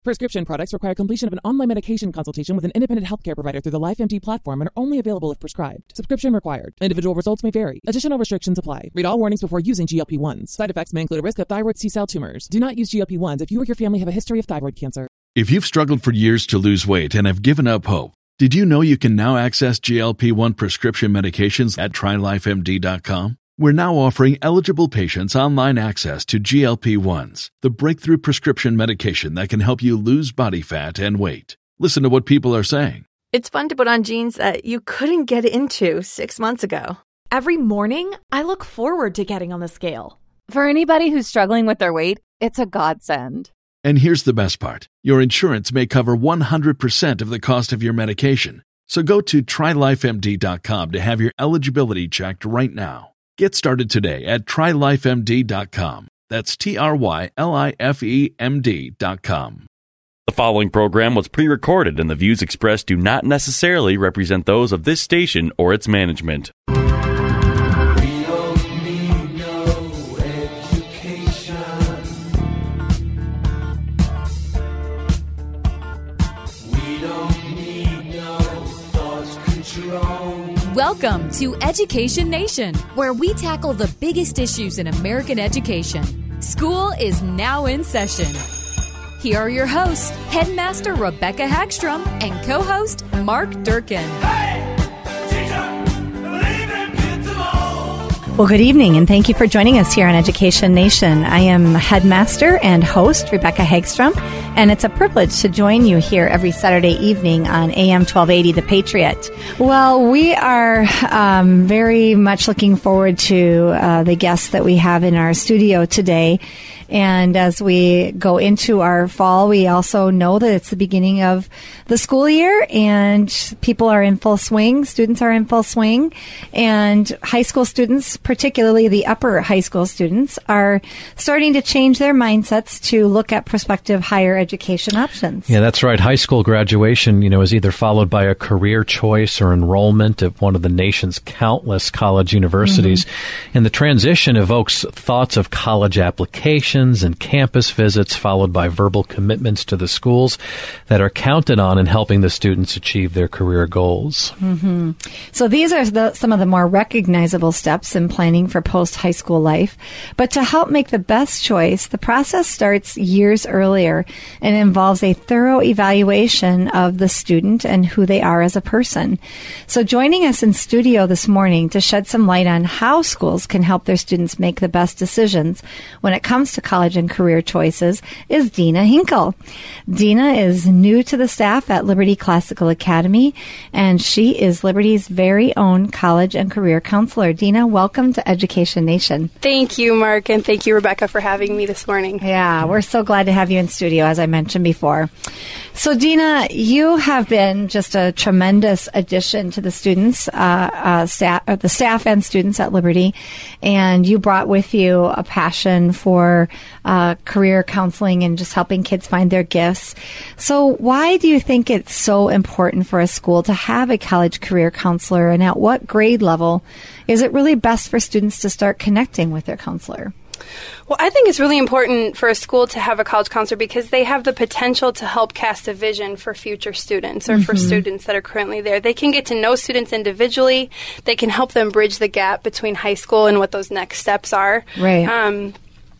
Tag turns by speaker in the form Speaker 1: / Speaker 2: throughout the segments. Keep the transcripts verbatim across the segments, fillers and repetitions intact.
Speaker 1: Prescription products require completion of an online medication consultation with an independent healthcare provider through the LifeMD platform and are only available if prescribed. Subscription required. Individual results may vary. Additional restrictions apply. Read all warnings before using G L P one s. Side effects may include a risk of thyroid C-cell tumors. Do not use G L P one s if you or your family have a history of thyroid cancer.
Speaker 2: If you've struggled for years to lose weight and have given up hope, did you know you can now access G L P one prescription medications at try life M D dot com? We're now offering eligible patients online access to G L P one s, the breakthrough prescription medication that can help you lose body fat and weight. Listen to what people are saying.
Speaker 3: It's fun to put on jeans that you couldn't get into six months ago.
Speaker 4: Every morning, I look forward to getting on the scale.
Speaker 5: For anybody who's struggling with their weight, it's a godsend.
Speaker 2: And here's the best part. Your insurance may cover one hundred percent of the cost of your medication. So go to try life M D dot com to have your eligibility checked right now. Get started today at try life M D dot com. That's T R Y L I F E M D dot com.
Speaker 6: The following program was pre-recorded and the views expressed do not necessarily represent those of this station or its management.
Speaker 7: We don't need no education. We don't need no thought control.
Speaker 8: Welcome to Education Nation, where we tackle the biggest issues in American education. School is now in session. Here are your hosts, Headmaster Rebecca Hagstrom and co-host Mark Durkin.
Speaker 7: Hey, teacher, leave them kids alone.
Speaker 9: Well, good evening, and thank you for joining us here on Education Nation. I am Headmaster and host Rebecca Hagstrom, and it's a privilege to join you here every Saturday evening on A M twelve eighty, The Patriot. Well, we are um, very much looking forward to uh, the guests that we have in our studio today. And as we go into our fall, we also know that it's the beginning of the school year and people are in full swing. Students are in full swing. And high school students, particularly the upper high school students, are starting to change their mindsets to look at prospective higher education options.
Speaker 10: Yeah, that's right. High school graduation, you know, is either followed by a career choice or enrollment at one of the nation's countless college universities. Mm-hmm. And the transition evokes thoughts of college application and campus visits, followed by verbal commitments to the schools that are counted on in helping the students achieve their career goals.
Speaker 9: Mm-hmm. So these are the, some of the more recognizable steps in planning for post-high school life. But to help make the best choice, the process starts years earlier and involves a thorough evaluation of the student and who they are as a person. So joining us in studio this morning to shed some light on how schools can help their students make the best decisions when it comes to college and career choices is Dina Hinkle. Dina is new to the staff at Liberty Classical Academy, and she is Liberty's very own college and career counselor. Dina, welcome to Education Nation.
Speaker 11: Thank you, Mark, and thank you, Rebecca, for having me this morning.
Speaker 9: Yeah, we're so glad to have you in studio, as I mentioned before. So, Dina, you have been just a tremendous addition to the students, uh, uh, staff, uh, the staff and students at Liberty, and you brought with you a passion for uh, career counseling and just helping kids find their gifts. So, why do you think it's so important for a school to have a college career counselor, and at what grade level is it really best for students to start connecting with their counselor?
Speaker 11: Well, I think it's really important for a school to have a college counselor because they have the potential to help cast a vision for future students or mm-hmm. for students that are currently there. They can get to know students individually. They can help them bridge the gap between high school and what those next steps are.
Speaker 9: Right.
Speaker 11: Um,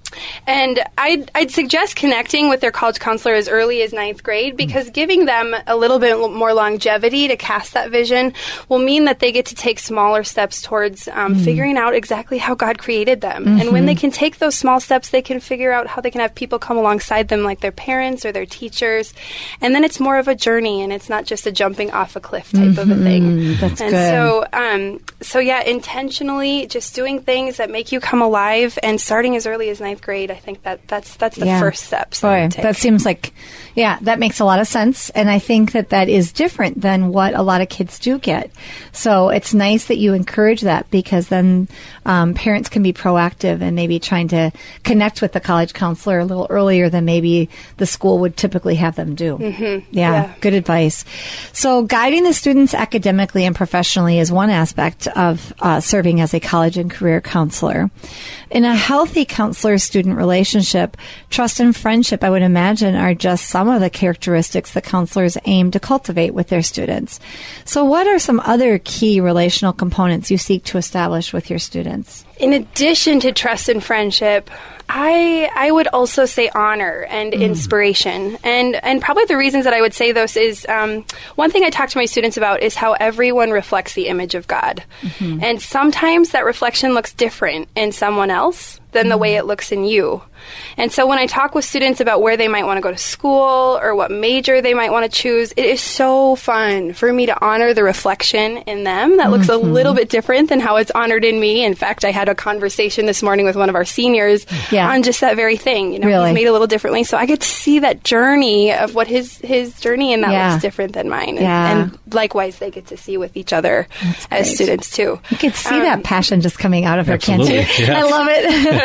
Speaker 11: And I'd, I'd suggest connecting with their college counselor as early as ninth grade because giving them a little bit more longevity to cast that vision will mean that they get to take smaller steps towards um, mm. figuring out exactly how God created them. Mm-hmm. And when they can take those small steps, they can figure out how they can have people come alongside them like their parents or their teachers. And then it's more of a journey and it's not just a jumping off a cliff type mm-hmm. of a thing.
Speaker 9: That's
Speaker 11: and
Speaker 9: good.
Speaker 11: so, um, so yeah, intentionally just doing things that make you come alive and starting as early as ninth grade, I think that that's that's the
Speaker 9: yeah.
Speaker 11: first step.
Speaker 9: Boy, that seems like, yeah, that makes a lot of sense. And I think that that is different than what a lot of kids do get. So it's nice that you encourage that because then um, parents can be proactive and maybe trying to connect with the college counselor a little earlier than maybe the school would typically have them do.
Speaker 11: Mm-hmm.
Speaker 9: Yeah,
Speaker 11: yeah,
Speaker 9: good advice. So guiding the students academically and professionally is one aspect of uh, serving as a college and career counselor. In a healthy counselor's teacher-student relationship, trust and friendship, I would imagine, are just some of the characteristics that counselors aim to cultivate with their students. So what are some other key relational components you seek to establish with your students?
Speaker 11: In addition to trust and friendship, I I would also say honor and mm. inspiration. And and probably the reasons that I would say those is, um, one thing I talk to my students about is how everyone reflects the image of God. Mm-hmm. And sometimes that reflection looks different in someone else than the way it looks in you. And so when I talk with students about where they might want to go to school or what major they might want to choose, it is so fun for me to honor the reflection in them that looks mm-hmm. a little bit different than how it's honored in me. In fact, I had a conversation this morning with one of our seniors yeah. on just that very thing. You know,
Speaker 9: really?
Speaker 11: He's made a little differently. So I get to see that journey of what his, his journey in that
Speaker 9: yeah.
Speaker 11: looks different than mine. And,
Speaker 9: yeah.
Speaker 11: and likewise, they get to see with each other as students too.
Speaker 9: You can see
Speaker 11: um,
Speaker 9: that passion just coming out of her, can't you?
Speaker 10: Yes.
Speaker 9: I love it.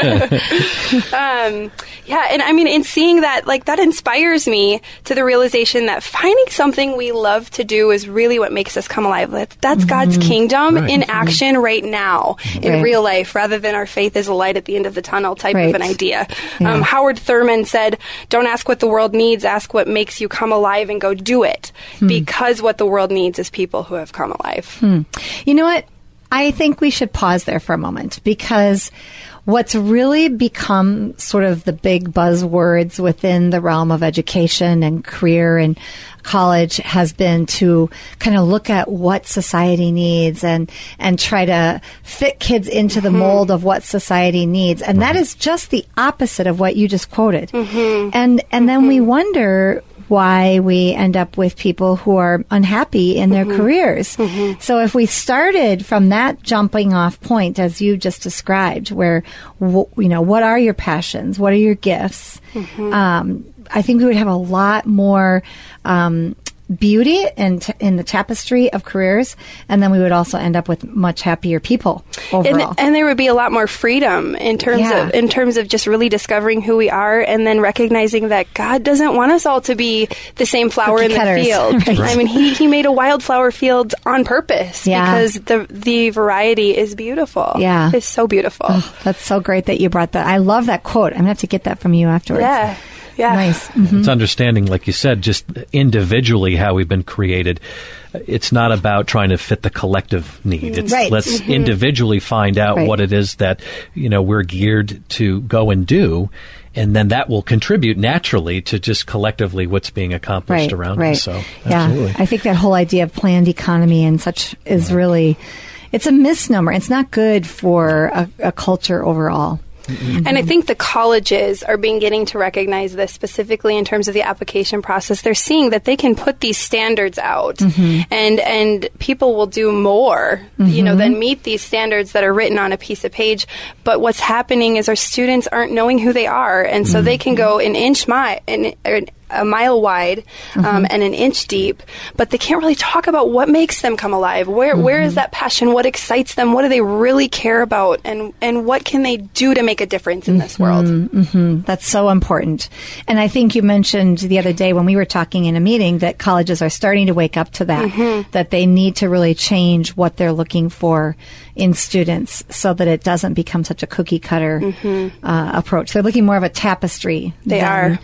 Speaker 11: um, yeah, and I mean, in seeing that, like, that inspires me to the realization that finding something we love to do is really what makes us come alive. That's mm-hmm. God's kingdom
Speaker 10: right.
Speaker 11: in action right now, in
Speaker 9: right.
Speaker 11: real life, rather than our faith is a light at the end of the tunnel type
Speaker 9: right.
Speaker 11: of an idea.
Speaker 9: Yeah.
Speaker 11: Um, Howard Thurman said, don't ask what the world needs, ask what makes you come alive and go do it. Hmm. Because what the world needs is people who have come alive.
Speaker 9: Hmm. You know what? I think we should pause there for a moment, because what's really become sort of the big buzzwords within the realm of education and career and college has been to kind of look at what society needs and, and try to fit kids into the mold of what society needs. And that is just the opposite of what you just quoted. Mm-hmm. And, and then we wonder why we end up with people who are unhappy in their mm-hmm. careers. Mm-hmm. So if we started from that jumping off point, as you just described, where, w- you know, what are your passions? What are your gifts? Mm-hmm. Um, I think we would have a lot more um, beauty in, t- in the tapestry of careers, and then we would also end up with much happier people overall.
Speaker 11: And, and there would be a lot more freedom in terms
Speaker 9: Yeah.
Speaker 11: of in terms of just really discovering who we are, and then recognizing that God doesn't want us all to be the same flower in the
Speaker 9: Cookie-cutters.
Speaker 11: field.
Speaker 9: Right.
Speaker 11: I mean, he, he made a wildflower field on purpose
Speaker 9: Yeah.
Speaker 11: because the the variety is beautiful.
Speaker 9: Yeah.
Speaker 11: It's so beautiful.
Speaker 9: Oh, that's so great that you brought that. I love that quote. I'm going to have to get that from you afterwards.
Speaker 11: Yeah. Yeah.
Speaker 9: Nice. Mm-hmm.
Speaker 10: It's understanding, like you said, just individually how we've been created. It's not about trying to fit the collective need. It's
Speaker 9: Right.
Speaker 10: let's
Speaker 9: Mm-hmm.
Speaker 10: individually find out
Speaker 9: Right.
Speaker 10: what it is that, you know, we're geared to go and do. And then that will contribute naturally to just collectively what's being accomplished
Speaker 9: Right,
Speaker 10: around
Speaker 9: right.
Speaker 10: us. So,
Speaker 9: yeah,
Speaker 10: absolutely.
Speaker 9: I think that whole idea of planned economy and such is
Speaker 10: Right.
Speaker 9: really, it's a misnomer. It's not good for a, a culture overall.
Speaker 11: And I think the colleges are beginning to recognize this, specifically in terms of the application process. They're seeing that they can put these standards out, mm-hmm. and and people will do more, mm-hmm. you know, than meet these standards that are written on a piece of page. But what's happening is our students aren't knowing who they are, and so mm-hmm. they can go an inch mi- an, or a mile wide um, mm-hmm. and an inch deep, but they can't really talk about what makes them come alive. Where mm-hmm. where is that passion? What excites them? What do they really care about? And and what can they do to make a difference in mm-hmm. this world?
Speaker 9: Mm-hmm. That's so important. And I think you mentioned the other day when we were talking in a meeting that colleges are starting to wake up to that, mm-hmm. that they need to really change what they're looking for in students so that it doesn't become such a cookie cutter mm-hmm. uh, approach. They're looking more of a tapestry.
Speaker 11: They
Speaker 9: than,
Speaker 11: are.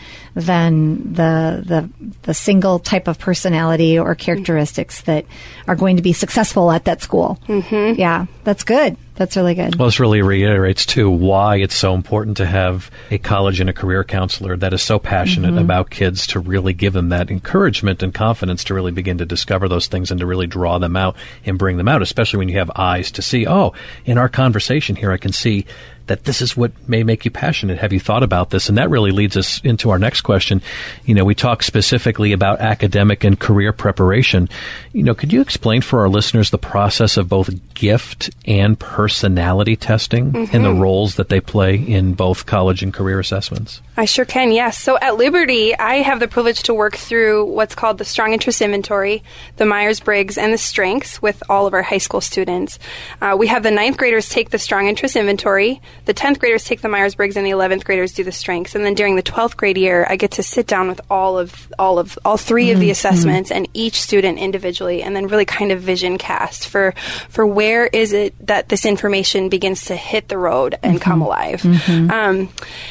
Speaker 9: than the, the the single type of personality or characteristics that are going to be successful at that school. Mm-hmm. Yeah, that's good. That's really good.
Speaker 10: Well, this really reiterates, too, why it's so important to have a college and a career counselor that is so passionate mm-hmm. about kids, to really give them that encouragement and confidence to really begin to discover those things and to really draw them out and bring them out, especially when you have eyes to see, oh, in our conversation here, I can see that this is what may make you passionate. Have you thought about this? And that really leads us into our next question. You know, we talk specifically about academic and career preparation. You know, could you explain for our listeners the process of both gift and personality testing mm-hmm. and the roles that they play in both college and career assessments?
Speaker 11: I sure can, yes. So at Liberty, I have the privilege to work through what's called the Strong Interest Inventory, the Myers-Briggs, and the Strengths with all of our high school students. Uh, we have the ninth graders take the Strong Interest Inventory, the tenth graders take the Myers-Briggs, and the eleventh graders do the Strengths. And then during the twelfth grade year, I get to sit down with all of all of all three mm-hmm. of the assessments mm-hmm. and each student individually, and then really kind of vision cast for for where is it that this information begins to hit the road and
Speaker 9: Mm-hmm.
Speaker 11: come alive.
Speaker 9: Mm-hmm.
Speaker 11: Um,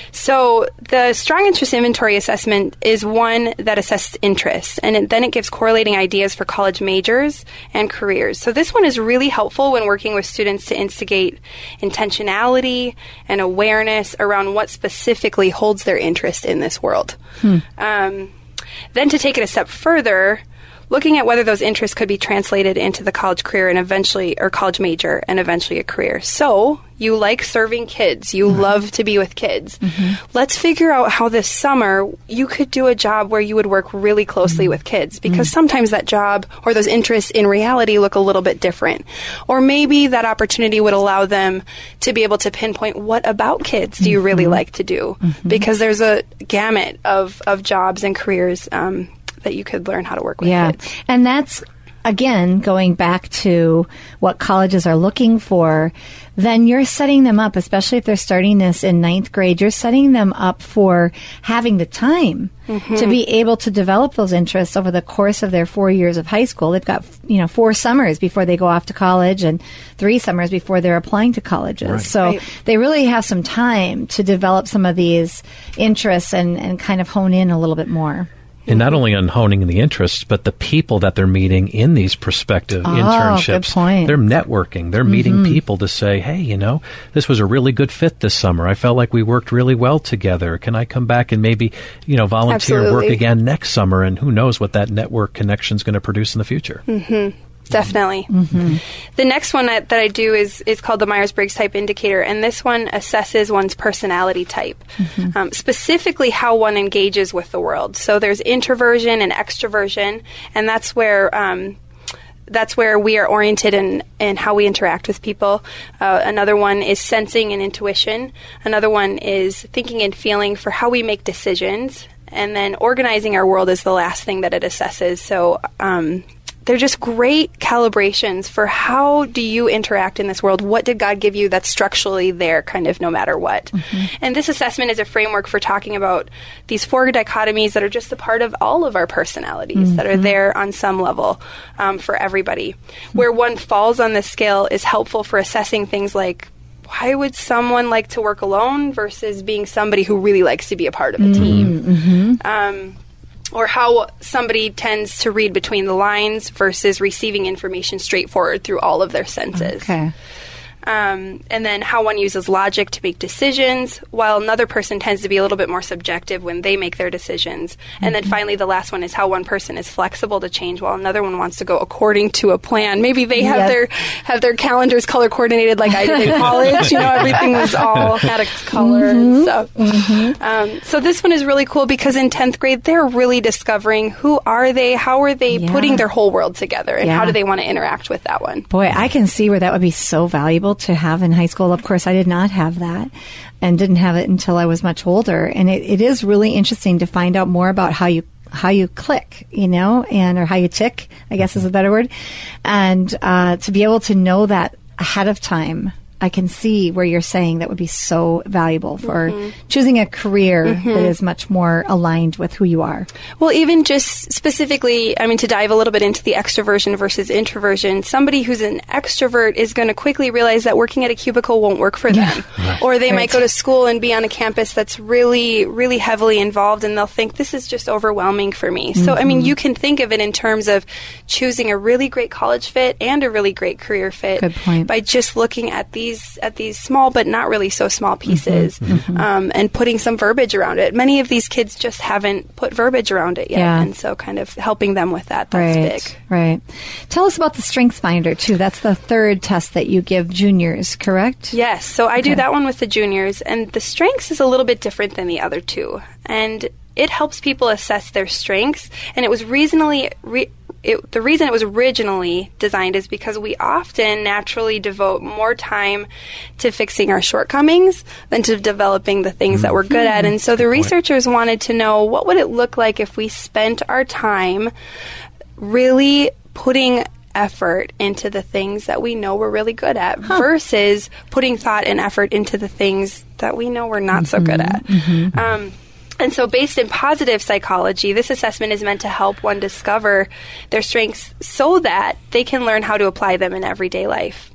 Speaker 11: so the strong interest inventory assessment is one that assesses interests, and it, then it gives correlating ideas for college majors and careers. So this one is really helpful when working with students to instigate intentionality and awareness around what specifically holds their interest in this world.
Speaker 9: Hmm.
Speaker 11: Um, then to take it a step further, looking at whether those interests could be translated into the college career and eventually, or college major and eventually a career. So you like serving kids. You
Speaker 9: Mm-hmm.
Speaker 11: love to be with kids. Let's figure out how this summer you could do a job where you would work really closely with kids, because sometimes that job or those interests in reality look a little bit different. Or maybe that opportunity would allow them to be able to pinpoint, what about kids do you really like to do? Because there's a gamut of, of jobs and careers um, that you could learn how to work with
Speaker 9: Yeah.
Speaker 11: kids.
Speaker 9: And that's, again, going back to what colleges are looking for, then you're setting them up, especially if they're starting this in ninth grade, you're setting them up for having the time
Speaker 11: Mm-hmm.
Speaker 9: to be able to develop those interests over the course of their four years of high school. They've got, you know, four summers before they go off to college and three summers before they're applying to colleges.
Speaker 10: Right.
Speaker 9: So
Speaker 11: Right.
Speaker 9: they really have some time to develop some of these interests and, and kind of hone in a little bit more.
Speaker 10: And not only on honing the interests, but the people that they're meeting in these prospective
Speaker 9: Oh,
Speaker 10: internships.
Speaker 9: good point.
Speaker 10: They're networking. They're meeting
Speaker 9: Mhm.
Speaker 10: people to say, hey, you know, this was a really good fit this summer. I felt like we worked really well together. Can I come back and maybe, you know, volunteer and work
Speaker 11: Absolutely.
Speaker 10: again next summer? And who knows what that network connection is going to produce in the future.
Speaker 11: Mm-hmm. Definitely. The next one that, that I do is, is called the Myers-Briggs Type Indicator, and this one assesses one's personality type, um, specifically how one engages with the world. So there's introversion and extroversion, and that's where um, that's where we are oriented in, in how we interact with people. Uh, another one is sensing and intuition. Another one is thinking and feeling for how we make decisions. And then organizing our world is the last thing that it assesses. So um, they're just great calibrations for how do you interact in this world? What did God give you that's structurally there kind of no matter what? And this assessment is a framework for talking about these four dichotomies that are just a part of all of our personalities that are there on some level um, for everybody. Where one falls on this scale is helpful for assessing things like, why would someone like to work alone versus being somebody who really likes to be a part of a team? Um, or how somebody tends to read between the lines versus receiving information straightforward through all of their senses.
Speaker 9: Okay.
Speaker 11: Um, and then how one uses logic to make decisions, while another person tends to be a little bit more subjective when they make their decisions. And then finally, the last one is how one person is flexible to change, while another one wants to go according to a plan. Maybe they have
Speaker 9: Yes.
Speaker 11: their have their calendars color coordinated like I did in college. You know, everything was all had a color and stuff. Um, so this one is really cool because in tenth grade, they're really discovering who are they, how are they
Speaker 9: Yeah.
Speaker 11: putting their whole world together, and
Speaker 9: Yeah.
Speaker 11: how do they want to interact with that one.
Speaker 9: Boy, I can see where that would be so valuable to have in high school. Of course, I did not have that and didn't have it until I was much older. And it, it is really interesting to find out more about how you how you click, you know, and or how you tick, I guess is a better word. And uh, to be able to know that ahead of time, I can see where you're saying that would be so valuable for choosing a career that is much more aligned with who you are.
Speaker 11: Well, even just specifically, I mean, to dive a little bit into the extroversion versus introversion, somebody who's an extrovert is going to quickly realize that working at a cubicle won't work for them. Or they
Speaker 9: Right.
Speaker 11: might go to school and be on a campus that's really, really heavily involved, and they'll think, this is just overwhelming for me. So, I mean, you can think of it in terms of choosing a really great college fit and a really great career fit
Speaker 9: Good point.
Speaker 11: by just looking at these at these small but not really so small pieces um, and putting some verbiage around it. Many of these kids just haven't put verbiage around it yet,
Speaker 9: Yeah.
Speaker 11: and so kind of helping them with that, that's
Speaker 9: right,
Speaker 11: big.
Speaker 9: right. Tell us about the Strengths Finder, too. That's the third test that you give juniors, correct?
Speaker 11: Yes, so I do
Speaker 9: Okay.
Speaker 11: that one with the juniors, and the strengths is a little bit different than the other two. And it helps people assess their strengths, and it was reasonably... Re- It, the reason it was originally designed is because we often naturally devote more time to fixing our shortcomings than to developing the things that we're good at. And so the researchers wanted to know, what would it look like if we spent our time really putting effort into the things that we know we're really good at versus putting thought and effort into the things that we know we're not so good at. Um, And so based in positive psychology, this assessment is meant to help one discover their strengths so that they can learn how to apply them in everyday life.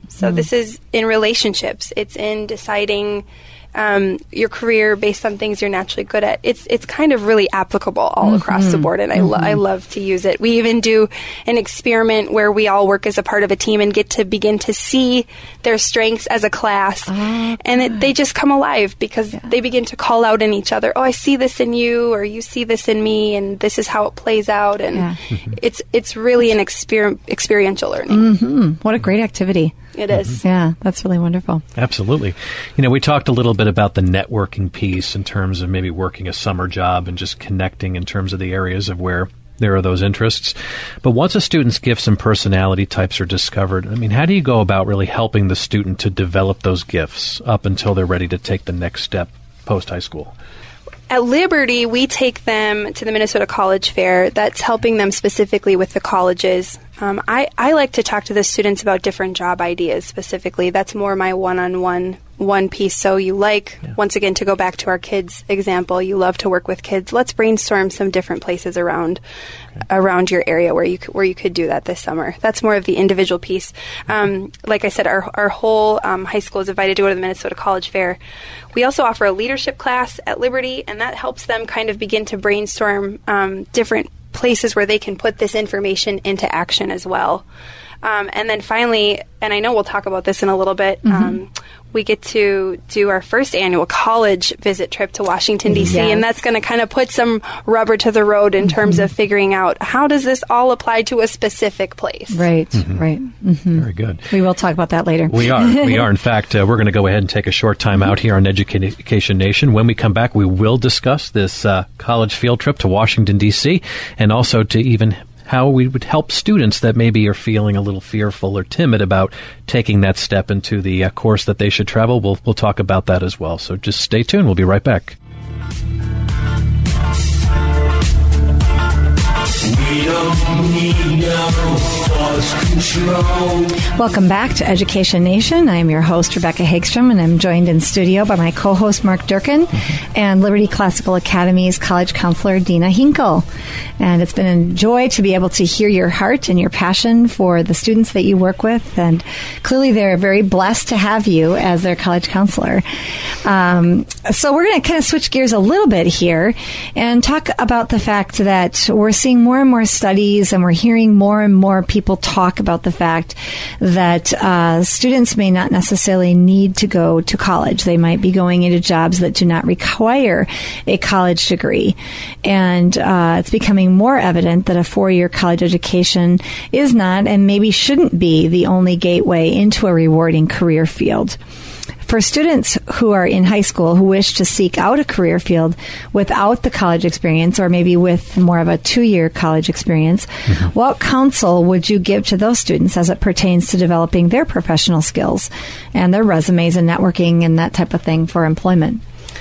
Speaker 11: So this is in relationships. It's in deciding um, your career based on things you're naturally good at. It's it's kind of really applicable all mm-hmm. across the board, and I, lo- I love to use it. We even do an experiment where we all work as a part of a team and get to begin to see their strengths as a class, oh, and it, they just come alive because yeah. they begin to call out in each other. Oh, I see this in you, or you see this in me, and this is how it plays out. And yeah. it's it's really an exper- experiential learning.
Speaker 9: Mm-hmm. What a great activity.
Speaker 11: It is.
Speaker 9: Yeah, that's really wonderful.
Speaker 10: Absolutely. You know, we talked a little bit about the networking piece in terms of maybe working a summer job and just connecting in terms of the areas of where there are those interests. But once a student's gifts and personality types are discovered, I mean, how do you go about really helping the student to develop those gifts up until they're ready to take the next step post-high school?
Speaker 11: At Liberty, we take them to the Minnesota College Fair. That's helping them specifically with the colleges. Um, I, I like to talk to the students about different job ideas specifically. That's more my one-on-one one piece. So you like, yeah. once again, to go back to our kids example, you love to work with kids. Let's brainstorm some different places around okay. around your area where you c- where you could do that this summer. That's more of the individual piece. Um, like I said, our our whole um, high school is invited to go to the Minnesota College Fair. We also offer a leadership class at Liberty, and that helps them kind of begin to brainstorm um, different places where they can put this information into action as well. Um, and then finally, and I know we'll talk about this in a little bit, mm-hmm. um, we get to do our first annual college visit trip to Washington, D C, yes. and that's going to kind of put some rubber to the road in mm-hmm. terms of figuring out how does this all apply to a specific place.
Speaker 9: Right, mm-hmm. right. Mm-hmm.
Speaker 10: Very good.
Speaker 9: We will talk about that later.
Speaker 10: We are. We are. In fact, uh, we're going to go ahead and take a short time out here on Education Nation. When we come back, we will discuss this uh, college field trip to Washington, D C, and also to even how we would help students that maybe are feeling a little fearful or timid about taking that step into the uh, course that they should travel. We'll, we'll talk about that as well. So just stay tuned. We'll be right back.
Speaker 7: We don't need no force control.
Speaker 9: Welcome back to Education Nation. I am your host, Rebecca Hagstrom, and I'm joined in studio by my co-host, Mark Durkin, and Liberty Classical Academy's college counselor, Dina Hinkle. And it's been a joy to be able to hear your heart and your passion for the students that you work with, and clearly they're very blessed to have you as their college counselor. Um, so we're going to kind of switch gears a little bit here and talk about the fact that we're seeing more and more studies, and we're hearing more and more people talk about the fact that uh, students may not necessarily need to go to college. They might be going into jobs that do not require a college degree. And uh, it's becoming more evident that a four-year college education is not and maybe shouldn't be the only gateway into a rewarding career field. For students who are in high school who wish to seek out a career field without the college experience, or maybe with more of a two-year college experience, mm-hmm. what counsel would you give to those students as it pertains to developing their professional skills and their resumes and networking and that type of thing for employment?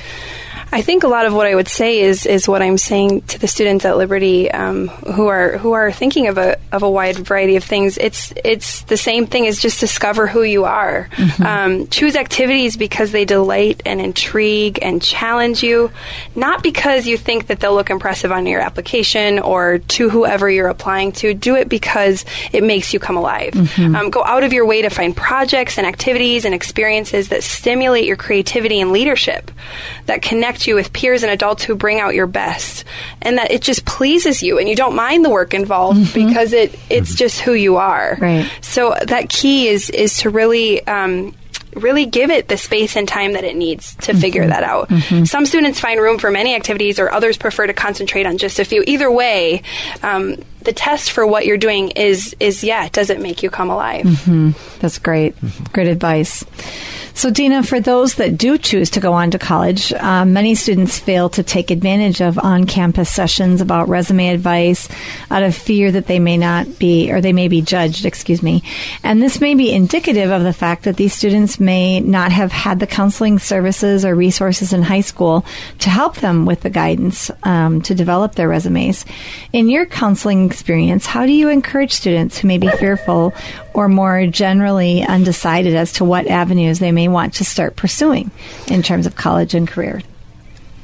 Speaker 11: I think a lot of what I would say is is what I'm saying to the students at Liberty um, who are who are thinking of a of a wide variety of things. It's it's the same thing as just discover who you are. Mm-hmm. Um, choose activities because they delight and intrigue and challenge you, not because you think that they'll look impressive on your application or to whoever you're applying to. Do it because it makes you come alive. Mm-hmm. Um, go out of your way to find projects and activities and experiences that stimulate your creativity and leadership, that connect you with peers and adults who bring out your best, and that it just pleases you and you don't mind the work involved mm-hmm. because it it's just who you are.
Speaker 9: Right.
Speaker 11: So that key is is to really um, really give it the space and time that it needs to mm-hmm. figure that out. Mm-hmm. Some students find room for many activities, or others prefer to concentrate on just a few. Either way, um, the test for what you're doing is, is yeah, does it make you come alive?
Speaker 9: Mm-hmm. That's great. Mm-hmm. Great advice. So, Dina, for those that do choose to go on to college, um, many students fail to take advantage of on-campus sessions about resume advice out of fear that they may not be, or they may be judged, excuse me. And this may be indicative of the fact that these students may not have had the counseling services or resources in high school to help them with the guidance um, to develop their resumes. In your counseling experience, how do you encourage students who may be fearful or more generally undecided as to what avenues they may want to start pursuing in terms of college and career?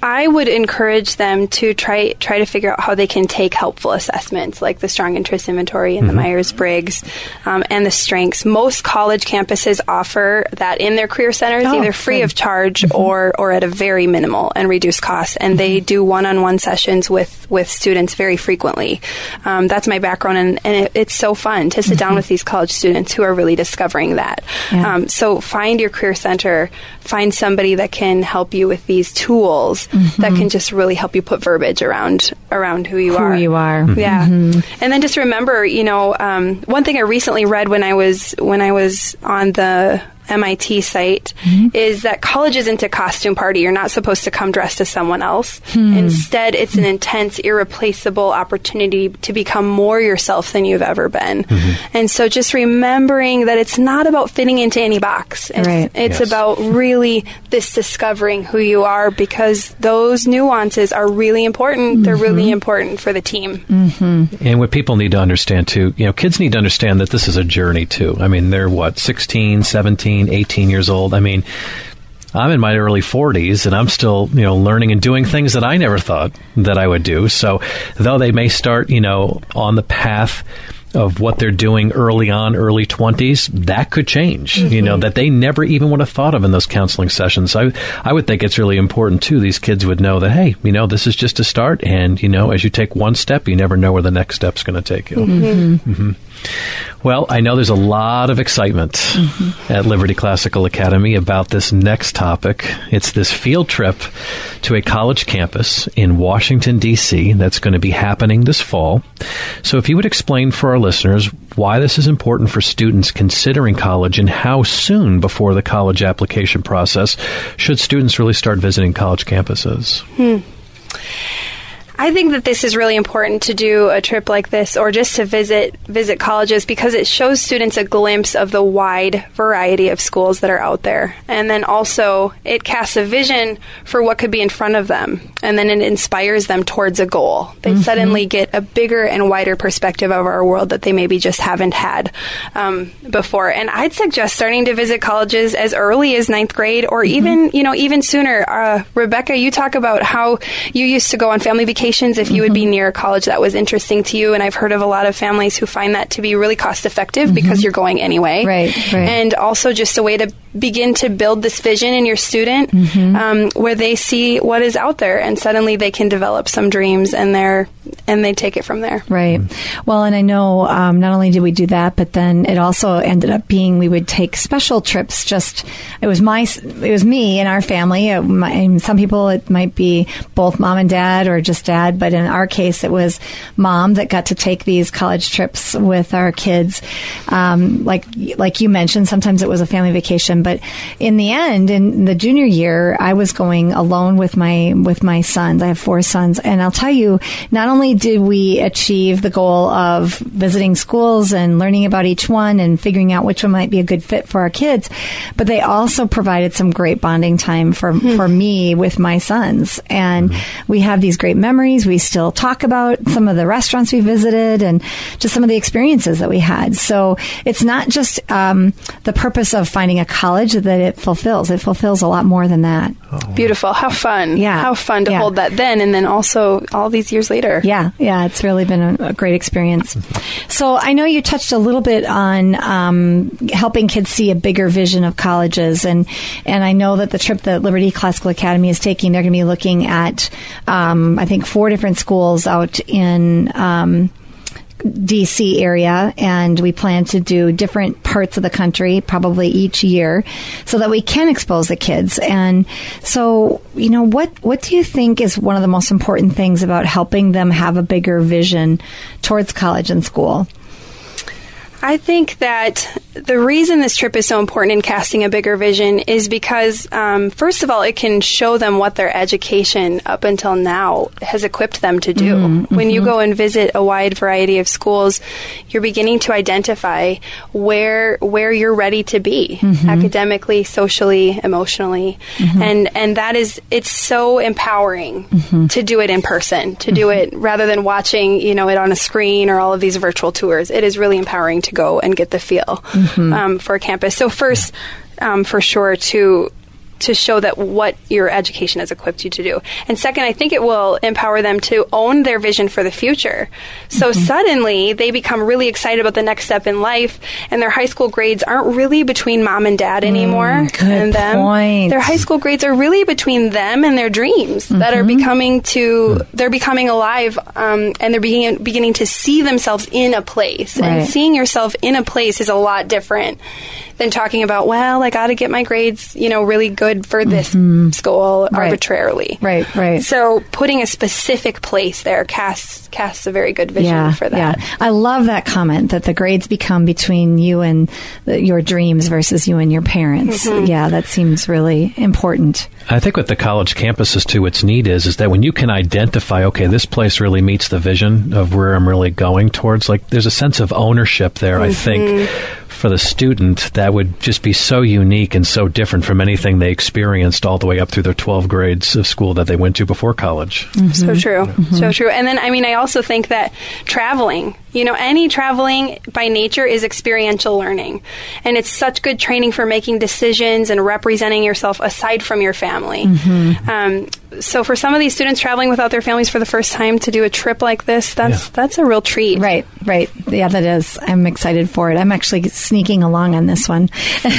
Speaker 11: I would encourage them to try try to figure out how they can take helpful assessments like the Strong Interest Inventory and mm-hmm. the Myers-Briggs um, and the Strengths. Most college campuses offer that in their career centers, oh, either free good. of charge mm-hmm. or or at a very minimal and reduced cost. And mm-hmm. they do one-on-one sessions with, with students very frequently. Um, that's my background, and, and it, it's so fun to sit mm-hmm. down with these college students who are really discovering that. Yeah. Um, so find your career center, find somebody that can help you with these tools mm-hmm. that can just really help you put verbiage around around who you
Speaker 9: who
Speaker 11: are.
Speaker 9: Who you are.
Speaker 11: Yeah.
Speaker 9: Mm-hmm.
Speaker 11: And then just remember, you know, um, one thing I recently read when I was when I was on the M I T site mm-hmm. is that college isn't a costume party. You're not supposed to come dressed as someone else. Hmm. Instead, it's an intense, irreplaceable opportunity to become more yourself than you've ever been. Mm-hmm. And so just remembering that it's not about fitting into any box. It's,
Speaker 9: right.
Speaker 11: it's
Speaker 10: yes.
Speaker 11: about really this discovering who you are, because those nuances are really important. Mm-hmm. They're really important for the team.
Speaker 9: Mm-hmm.
Speaker 10: And what people need to understand, too, you know, kids need to understand that this is a journey, too. I mean, they're, what, sixteen, seventeen, eighteen years old. I mean, I'm in my early forties, and I'm still, you know, learning and doing things that I never thought that I would do. So though they may start, you know, on the path of what they're doing early on, early twenties, that could change, mm-hmm. you know, that they never even would have thought of in those counseling sessions. I, I would think it's really important, too. These kids would know that, hey, you know, this is just a start. And, you know, as you take one step, you never know where the next step's going to take you.
Speaker 9: Mm-hmm.
Speaker 10: Mm-hmm. Well, I know there's a lot of excitement mm-hmm. at Liberty Classical Academy about this next topic. It's this field trip to a college campus in Washington, D C that's going to be happening this fall. So if you would explain for our listeners why this is important for students considering college, and how soon before the college application process should students really start visiting college campuses?
Speaker 11: Hmm. I think that this is really important to do a trip like this, or just to visit visit colleges, because it shows students a glimpse of the wide variety of schools that are out there. And then also it casts a vision for what could be in front of them. And then it inspires them towards a goal. They mm-hmm. suddenly get a bigger and wider perspective of our world that they maybe just haven't had um, before. And I'd suggest starting to visit colleges as early as ninth grade, or mm-hmm. even, you know, even sooner. Uh, Rebecca, you talk about how you used to go on family vacations if you mm-hmm. would be near a college that was interesting to you. And I've heard of a lot of families who find that to be really cost effective mm-hmm. because you're going anyway.
Speaker 9: Right, right.
Speaker 11: And also just a way to begin to build this vision in your student mm-hmm. um, where they see what is out there, and suddenly they can develop some dreams, and they're and they take it from there.
Speaker 9: Right. Well, and I know um, not only did we do that, but then it also ended up being we would take special trips. Just it was my it was me and our family. It, my, and some people it might be both mom and dad, or just dad, but in our case it was mom that got to take these college trips with our kids. Um, like like you mentioned, sometimes it was a family vacation. But in the end, in the junior year, I was going alone with my with my sons. I have four sons. And I'll tell you, not only did we achieve the goal of visiting schools and learning about each one and figuring out which one might be a good fit for our kids, but they also provided some great bonding time for, mm-hmm. for me with my sons. And mm-hmm. we have these great memories. We still talk about some of the restaurants we visited and just some of the experiences that we had. So it's not just um, the purpose of finding a college that it fulfills. It fulfills a lot more than that.
Speaker 11: Oh. Beautiful. How fun.
Speaker 9: Yeah.
Speaker 11: How fun to
Speaker 9: yeah.
Speaker 11: hold that then, and then also all these years later.
Speaker 9: Yeah. Yeah. It's really been a, a great experience. So I know you touched a little bit on um, helping kids see a bigger vision of colleges. And, and I know that the trip that Liberty Classical Academy is taking, they're going to be looking at, um, I think, four different schools out in um D C area, and we plan to do different parts of the country probably each year so that we can expose the kids. And so, you know, what, what do you think is one of the most important things about helping them have a bigger vision towards college and school?
Speaker 11: I think that the reason this trip is so important in casting a bigger vision is because, um, first of all, it can show them what their education up until now has equipped them to do. Mm-hmm. When you go and visit a wide variety of schools, you're beginning to identify where where you're ready to be mm-hmm. academically, socially, emotionally. Mm-hmm. And, and that is, it's so empowering mm-hmm. to do it in person, to mm-hmm. do it rather than watching, you know, it on a screen or all of these virtual tours. It is really empowering to go and get the feel mm-hmm. um, for a campus. So first, um, for sure, to to show that what your education has equipped you to do. And second, I think it will empower them to own their vision for the future. So mm-hmm. suddenly they become really excited about the next step in life, and their high school grades aren't really between mom and dad anymore.
Speaker 9: Mm, good
Speaker 11: and them.
Speaker 9: point.
Speaker 11: Their high school grades are really between them and their dreams mm-hmm. that are becoming to, they're becoming alive, um, and they're beginning, beginning to see themselves in a place.
Speaker 9: Right.
Speaker 11: And seeing yourself in a place is a lot different than talking about, well, I got to get my grades, you know, really good for this mm-hmm. school
Speaker 9: right.
Speaker 11: arbitrarily.
Speaker 9: Right, right.
Speaker 11: So putting a specific place there casts casts a very good vision
Speaker 9: yeah,
Speaker 11: for that.
Speaker 9: Yeah. I love that comment that the grades become between you and the, your dreams versus you and your parents. Mm-hmm. Yeah, that seems really important.
Speaker 10: I think with the college campuses, too, what's neat is, is that when you can identify, okay, this place really meets the vision of where I'm really going towards, like there's a sense of ownership there, mm-hmm. I think, for the student that would just be so unique and so different from anything they experienced all the way up through their twelve grades of school that they went to before college.
Speaker 11: Mm-hmm. So true. Mm-hmm. So true. And then, I mean, I also think that traveling, you know, any traveling by nature is experiential learning. And it's such good training for making decisions and representing yourself aside from your family. Mm-hmm. Um, so for some of these students traveling without their families for the first time to do a trip like this, that's yeah. that's a real treat.
Speaker 9: Right, right. Yeah, that is. I'm excited for it. I'm actually sneaking along on this one.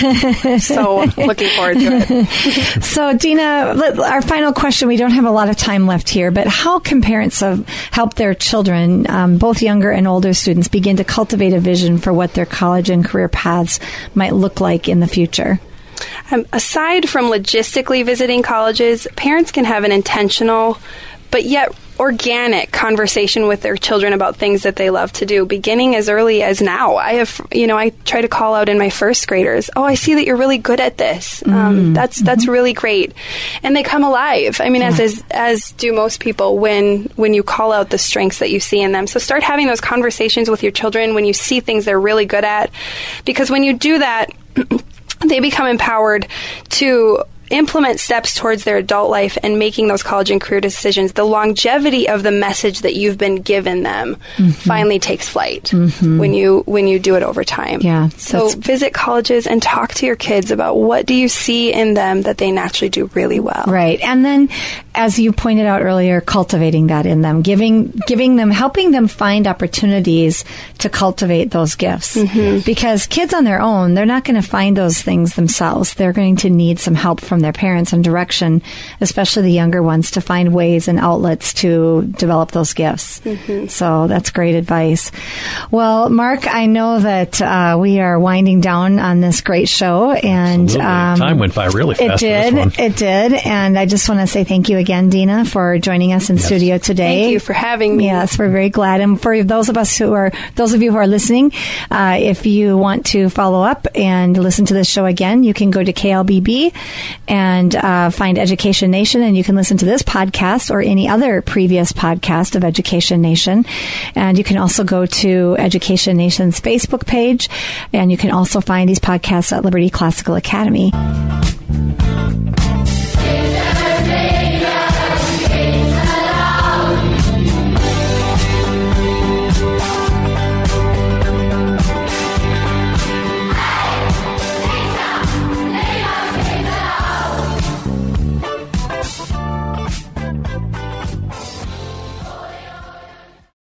Speaker 11: So looking forward to it.
Speaker 9: So, Dina, our final question. We don't have a lot of time left here, but how can parents have, help their children, um, both younger and older students, begin to cultivate a vision for what their college and career paths might look like in the future?
Speaker 11: Um, aside from logistically visiting colleges, parents can have an intentional but yet organic conversation with their children about things that they love to do, beginning as early as now. I have, you know, I try to call out in my first graders, oh, I see that you're really good at this. Mm-hmm. Um, that's that's mm-hmm. really great. And they come alive. I mean, yeah. as, as as do most people when, when you call out the strengths that you see in them. So start having those conversations with your children when you see things they're really good at. Because when you do that, they become empowered to implement steps towards their adult life and making those college and career decisions. The longevity of the message that you've been given them mm-hmm. finally takes flight mm-hmm. when you when you do it over time.
Speaker 9: Yeah,
Speaker 11: so visit colleges and talk to your kids about what do you see in them that they naturally do really well.
Speaker 9: Right. And then, as you pointed out earlier, cultivating that in them, giving giving them, helping them find opportunities to cultivate those gifts. Mm-hmm. Because kids on their own, they're not going to find those things themselves. They're going to need some help from their parents and direction, especially the younger ones, to find ways and outlets to develop those gifts. Mm-hmm. So that's great advice. Well, Mark, I know that uh, we are winding down on this great show, and um,
Speaker 10: time went by really fast.
Speaker 9: It did.
Speaker 10: For this one.
Speaker 9: It did. And I just want to say thank you again, Dina, for joining us in yes. studio today.
Speaker 11: Thank you for having me.
Speaker 9: Yes, we're very glad. And for those of us who are, those of you who are listening, uh, if you want to follow up and listen to this show again, you can go to K L B B and uh, find Education Nation, and you can listen to this podcast or any other previous podcast of Education Nation. And you can also go to Education Nation's Facebook page, and you can also find these podcasts at Liberty Classical Academy.